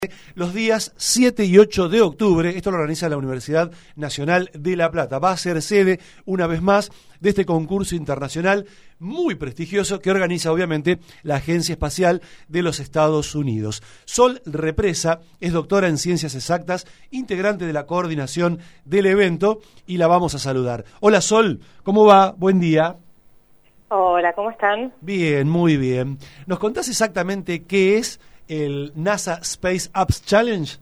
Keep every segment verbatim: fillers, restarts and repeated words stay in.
Los días siete y ocho de octubre, esto lo organiza la Universidad Nacional de La Plata. Va a ser sede, una vez más, de este concurso internacional muy prestigioso que organiza, obviamente, la Agencia Espacial de los Estados Unidos. Sol Represa es doctora en Ciencias Exactas, integrante de la coordinación del evento, y la vamos a saludar. Hola, Sol, ¿cómo va? Buen día. Hola, ¿cómo están? Bien, muy bien. ¿Nos contás exactamente qué es el NASA Space Apps Challenge?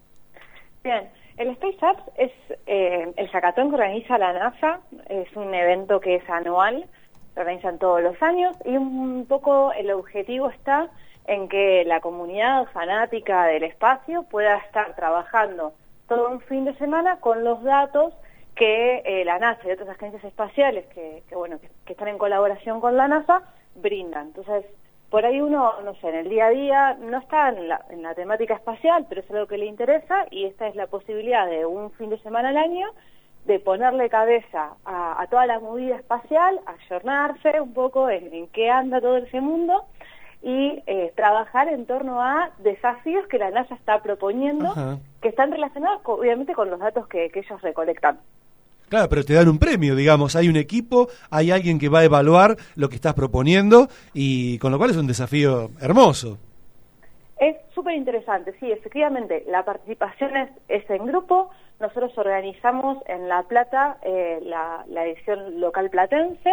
Bien, el Space Apps es eh, el hackathon que organiza la NASA. Es un evento que es anual, lo organizan todos los años, y un poco el objetivo está en que la comunidad fanática del espacio pueda estar trabajando todo un fin de semana con los datos que eh, la NASA y otras agencias espaciales que, que bueno que, que están en colaboración con la NASA brindan. Entonces, por ahí uno, no sé, en el día a día no está en la, en la temática espacial, pero es algo que le interesa, y esta es la posibilidad de un fin de semana al año de ponerle cabeza a, a toda la movida espacial, ayornarse un poco en, en qué anda todo ese mundo y eh, trabajar en torno a desafíos que la NASA está proponiendo. Ajá. Que están relacionados con, obviamente con los datos que, que ellos recolectan. Claro, pero te dan un premio, digamos, hay un equipo, hay alguien que va a evaluar lo que estás proponiendo, y con lo cual es un desafío hermoso. Es súper interesante, sí, efectivamente, la participación es, es en grupo. Nosotros organizamos en La Plata eh, la, la edición local platense,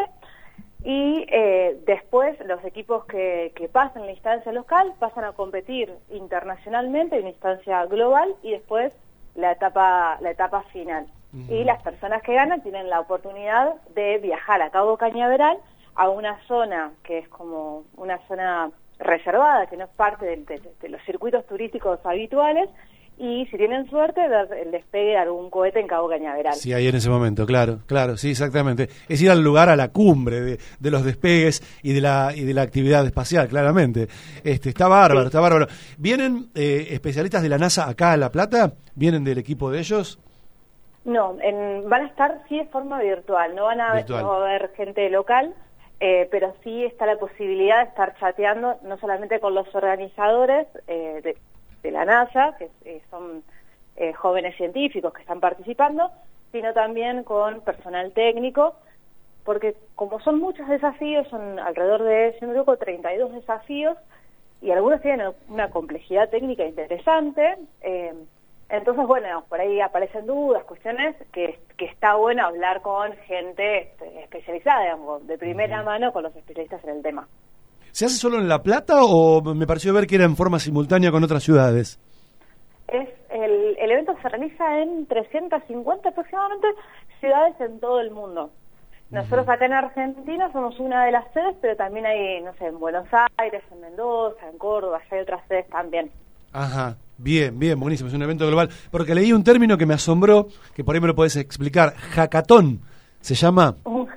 y eh, después los equipos que, que pasan la instancia local pasan a competir internacionalmente en una instancia global, y después la etapa, la etapa final. Uh-huh. Y las personas que ganan tienen la oportunidad de viajar a Cabo Cañaveral, a una zona que es como una zona reservada, que no es parte de, de, de los circuitos turísticos habituales, y si tienen suerte, ver el despegue de algún cohete en Cabo Cañaveral. Sí, ahí en ese momento, claro, claro, sí, exactamente. Es ir al lugar, a la cumbre de, de los despegues y de la y de la actividad espacial, claramente. Este, está bárbaro, sí. está bárbaro. ¿Vienen eh, especialistas de la NASA acá a La Plata? ¿Vienen del equipo de ellos? No, en, van a estar sí de forma virtual, no van a, virtual. No va a haber gente local, eh, pero sí está la posibilidad de estar chateando no solamente con los organizadores eh, de, de la NASA, que eh, son eh, jóvenes científicos que están participando, sino también con personal técnico, porque como son muchos desafíos, son alrededor de, si no me equivoco, treinta y dos desafíos, y algunos tienen una complejidad técnica interesante. eh, Entonces, bueno, por ahí aparecen dudas, cuestiones que, que está bueno hablar con gente especializada, digamos, de primera mano, con los especialistas en el tema. ¿Se hace solo en La Plata o me pareció ver que era en forma simultánea con otras ciudades? Es el, el evento se realiza en trescientas cincuenta aproximadamente ciudades en todo el mundo. Nosotros acá en Argentina somos una de las sedes, pero también hay, no sé, en Buenos Aires, en Mendoza, en Córdoba, hay otras sedes también. Ajá. Bien, bien, buenísimo, es un evento global. Porque leí un término que me asombró, que por ahí me lo podés explicar. Hackathon, ¿se llama?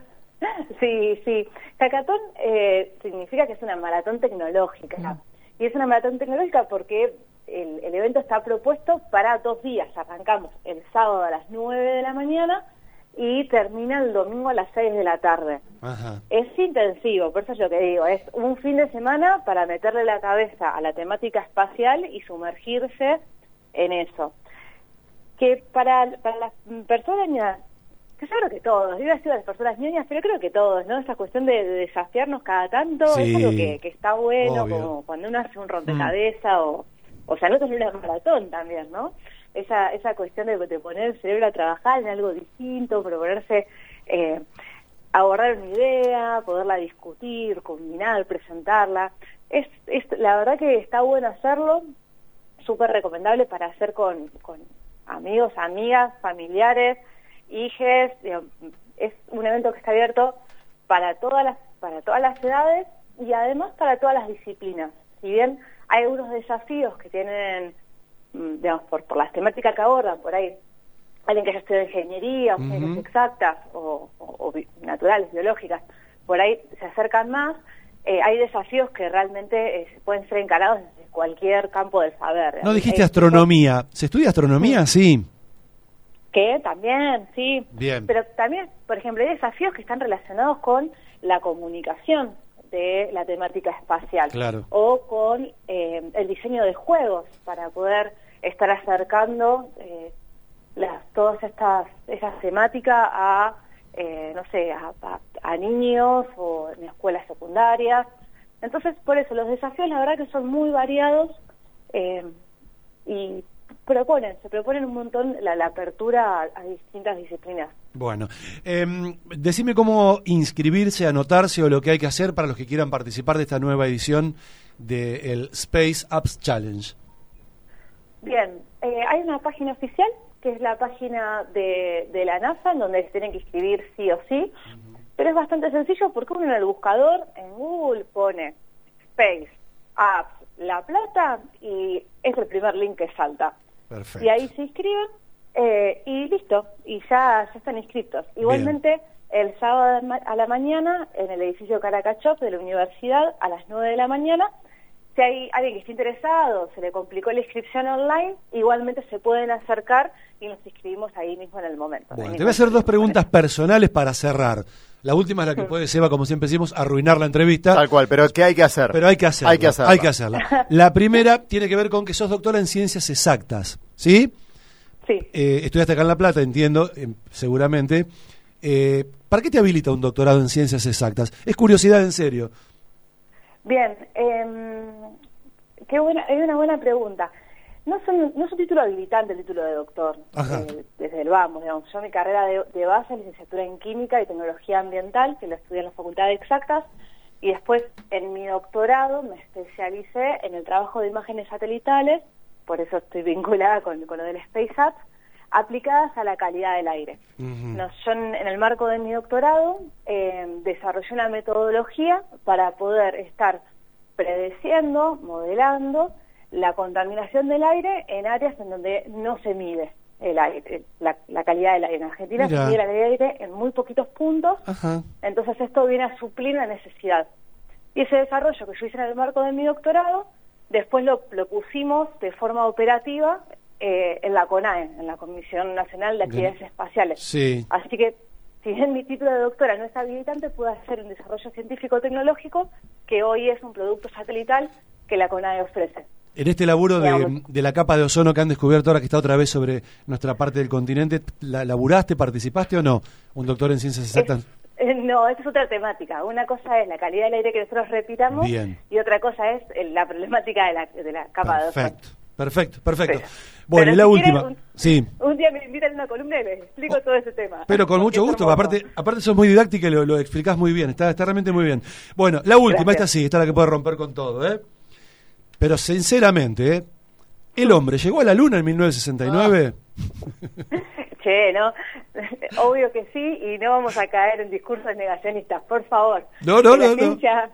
Sí, sí. Hackathon eh, significa que es una maratón tecnológica. Mm. Y es una maratón tecnológica porque el, el evento está propuesto para dos días. Arrancamos el sábado a las nueve de la mañana y termina el domingo a las seis de la tarde. Ajá. Es intensivo, por eso es lo que digo, es un fin de semana para meterle la cabeza a la temática espacial y sumergirse en eso. Que para, para las personas ñoñas, que yo creo que todos, yo iba a decir las personas ñoñas, pero creo que todos, ¿no? Esa cuestión de, de desafiarnos cada tanto, sí, es algo que, que está bueno, obvio. Como cuando uno hace un rompecabezas, mm. o, o sea, no es una maratón también, ¿no? Esa, esa cuestión de, de poner el cerebro a trabajar en algo distinto, proponerse eh, abordar una idea, poderla discutir, combinar, presentarla. Es, es la verdad que está bueno hacerlo, súper recomendable para hacer con, con amigos, amigas, familiares, hijes. Digamos, es un evento que está abierto para todas las, para todas las edades y además para todas las disciplinas. Si bien hay algunos desafíos que tienen, digamos, por, por las temáticas que abordan, por ahí alguien que haya estudiado ingeniería, o uh-huh. ciencias exactas, o, o, o naturales, biológicas, por ahí se acercan más. Eh, hay desafíos que realmente eh, pueden ser encarados desde cualquier campo del saber. No dijiste hay, astronomía. ¿Se estudia astronomía? Sí. sí. Que también, sí. Bien. Pero también, por ejemplo, hay desafíos que están relacionados con la comunicación. de la temática espacial. Claro. O con eh, el diseño de juegos para poder estar acercando eh, las, todas estas esas temáticas a, eh, no sé, a, a, a niños o en escuelas secundarias. Entonces, por eso, los desafíos la verdad que son muy variados eh, y proponen, se proponen un montón la, la apertura a, a distintas disciplinas. Bueno, eh, decime cómo inscribirse, anotarse o lo que hay que hacer para los que quieran participar de esta nueva edición del Space Apps Challenge. Bien, eh, hay una página oficial, que es la página de, de la NASA, en donde se tienen que inscribir sí o sí, uh-huh. Pero es bastante sencillo porque uno en el buscador, en Google, pone Space Apps La Plata y es el primer link que salta. Perfecto. Y ahí se inscriben eh, y listo, y ya, ya están inscritos. Igualmente, bien. El sábado a la mañana, en el edificio Caracachop de la universidad, a las nueve de la mañana, si hay alguien que esté interesado, se le complicó la inscripción online, igualmente se pueden acercar y nos inscribimos ahí mismo en el momento. Bueno, te voy a hacer dos preguntas personales para cerrar. La última es la que puede, Seba, como siempre decimos, arruinar la entrevista. Tal cual, pero ¿qué hay que hacer? Pero hay que hacerla. Hay que hacerla. Hay que hacerla. La primera tiene que ver con que sos doctora en ciencias exactas, ¿sí? Sí. Eh, estudiaste acá en La Plata, entiendo, eh, seguramente. Eh, ¿Para qué te habilita un doctorado en ciencias exactas? Es curiosidad en serio. Bien, eh, qué buena, es una buena pregunta. No son, no es un título habilitante el título de doctor, eh, desde el vamos, digamos. Yo mi carrera de, de base, licenciatura en Química y Tecnología Ambiental, que lo estudié en la Facultad de Exactas, y después en mi doctorado me especialicé en el trabajo de imágenes satelitales, por eso estoy vinculada con, con lo del Space Apps, aplicadas a la calidad del aire. Uh-huh. No, yo en, en el marco de mi doctorado eh, desarrollé una metodología para poder estar predeciendo, modelando la contaminación del aire en áreas en donde no se mide el aire, la, la calidad del aire. En Argentina Mira. se mide la calidad del aire en muy poquitos puntos, Ajá. Entonces esto viene a suplir una necesidad. Y ese desarrollo que yo hice en el marco de mi doctorado, después lo, lo pusimos de forma operativa eh, en la CONAE, en la Comisión Nacional de Actividades Bien. Espaciales. Sí. Así que, si bien mi título de doctora no es habilitante, pude hacer un desarrollo científico-tecnológico que hoy es un producto satelital que la CONAE ofrece. En este laburo de, de la capa de ozono que han descubierto ahora que está otra vez sobre nuestra parte del continente, ¿la laburaste, participaste o no? ¿Un doctor en ciencias exactas? Es, eh, no, esa es otra temática. Una cosa es la calidad del aire que nosotros respiramos Bien. Y otra cosa es la problemática de la, de la capa perfecto, de ozono. Perfecto, perfecto. Pero, bueno, pero y la si última. Un, sí. un día me invitan a una columna y les explico oh, todo ese tema. Pero con mucho gusto, aparte aparte sos muy didáctica y lo, lo explicás muy bien, está, está realmente muy bien. Bueno, la última, Gracias. Esta sí, esta es la que puede romper con todo, ¿eh? Pero sinceramente, ¿eh? ¿El hombre llegó a la luna en mil novecientos sesenta y nueve? Oh. Che, ¿no? Obvio que sí, y no vamos a caer en discursos negacionistas, por favor. No, no, la no. Ciencia...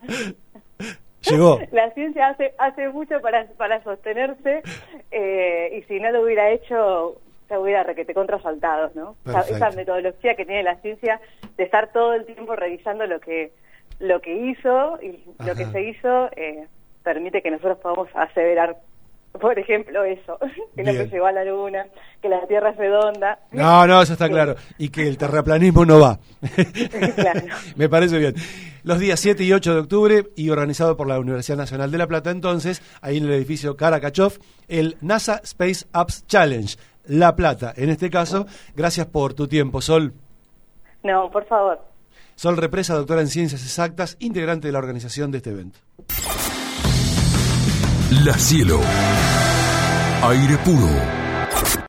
no. Llegó. La ciencia hace hace mucho para para sostenerse, eh, y si no lo hubiera hecho, se hubiera requete contrasaltado, ¿no? Esa, esa metodología que tiene la ciencia de estar todo el tiempo revisando lo que lo que hizo y Ajá. lo que se hizo, eh, permite que nosotros podamos aseverar, por ejemplo, eso, que no se llegó a la luna, que la Tierra es redonda. No, no, eso está sí. claro. Y que el terraplanismo no va. Claro. Me parece bien. Los días siete y ocho de octubre, y organizado por la Universidad Nacional de La Plata, entonces, ahí en el edificio Caracachov, el NASA Space Apps Challenge, La Plata. En este caso, gracias por tu tiempo, Sol. No, por favor. Sol Represa, doctora en Ciencias Exactas, integrante de la organización de este evento. La Cielo. Aire puro.